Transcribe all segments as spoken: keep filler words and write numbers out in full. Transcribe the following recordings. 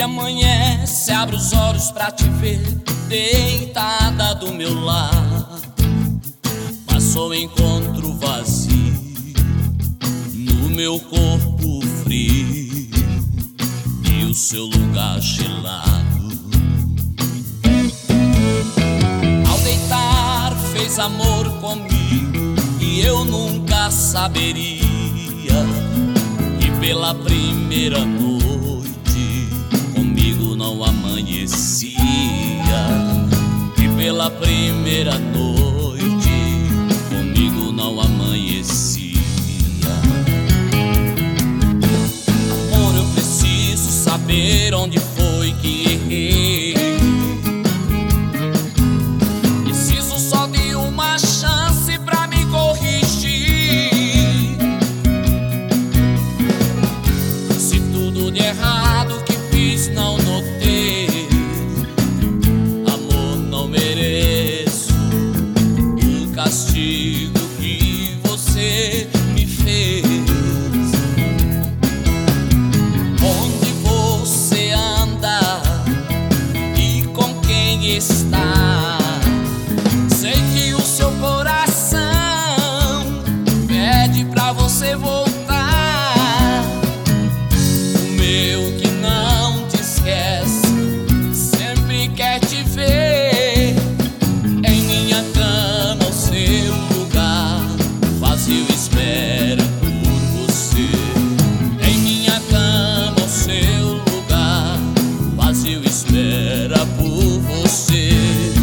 amanhece, abro os olhos pra te ver deitada do meu lado, mas só encontro vazio no meu corpo frio e o seu lugar gelado. Ao deitar fez amor comigo e eu nunca saberia que pela primeira noite comigo não amanhecia, que pela primeira noite comigo não amanhecia. Amor, eu preciso saber onde foi que errei. Preciso só de uma chance pra me corrigir. Se tudo de errado que fiz não notei, amor, não mereço o castigo que você me fez. Onde você anda e com quem está? Sei que o seu coração pede pra você voltar. O meu que não te esquece, sempre quer te ver. Em minha cama o seu lugar vazio espera por você. Em minha cama o seu lugar vazio espera por você.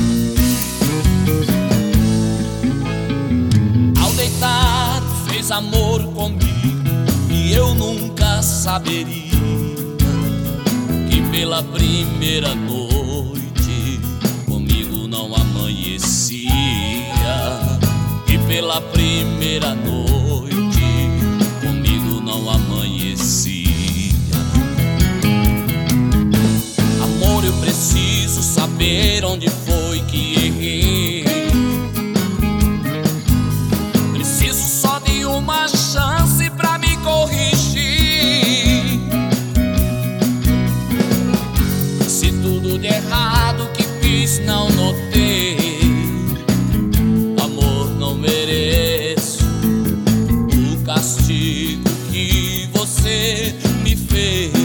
Ao deitar fez amor comigo e eu nunca saberia que pela primeira noite comigo não amanhecia, que pela primeira noite comigo não amanhecia. Amor, eu preciso saber onde foi que errei. Preciso só de uma chance pra me corrigir. Se tudo de errado que fiz não notei, amor, não mereço o castigo que você me fez.